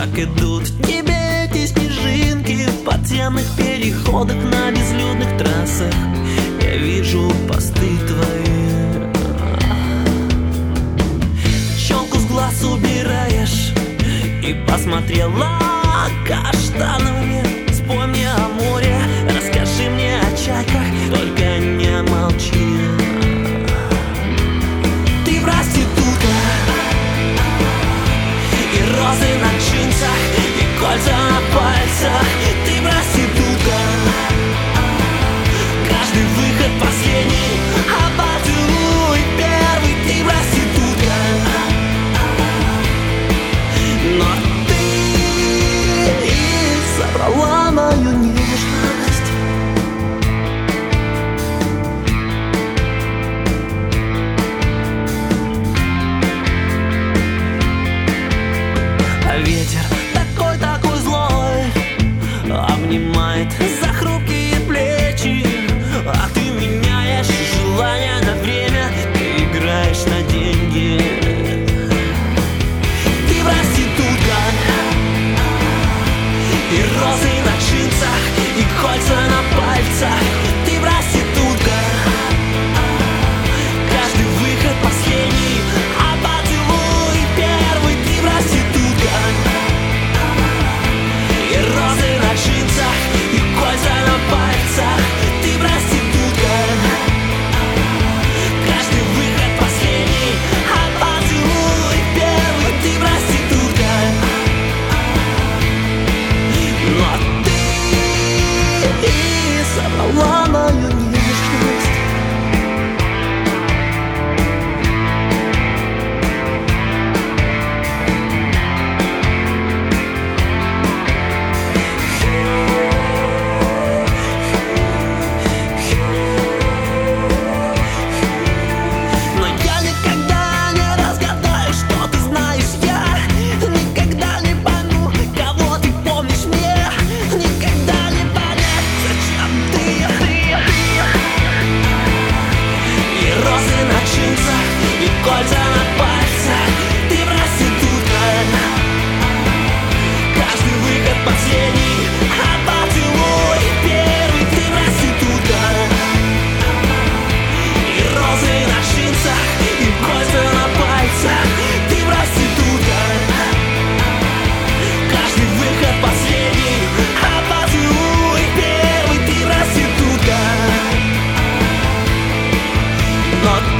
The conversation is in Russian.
как идут к тебе эти снежинки в подземных переходах на безлюдных трассах. Я вижу посты твои. Челку с глаз убираешь и посмотрела каштановыми. Вспомни о море, расскажи мне о чайках, только не молчи. Ты проститутка, и розы на джинсах, и кольца на пальцах. Ты проститутка, каждый выход последний, а поцелуй первый. Ты проститутка, но ты забрала мою нежность. А ветер такой злой обнимает за хрупкие плечи, а ты меняешь желание на время, ты играешь на деньги. Ты проститутка, и розы на джинсах, и кольца на пальцах. Ты проститутка, каждый выход последний, а поцелуй первый. Ты проститутка, и розы на джинсах, и кольца на пальцах. Ты проститутка, каждый выход последний, а поцелуй первый. Ты проститутка, но ты забрала мою нежность. Но я никогда не разгадаю, что ты знаешь. Я никогда не пойму, кого ты помнишь мне. Никогда не понять, зачем ты. И розы на джинсах, и кольца на пальцах. Ты проститутка, каждый выход последний, а поцелуй первый. Ты проститутка, и розы на джинсах, и кольца на пальцах. Ты проститутка, каждый выход последний, а поцелуй первый. Ты проститутка, но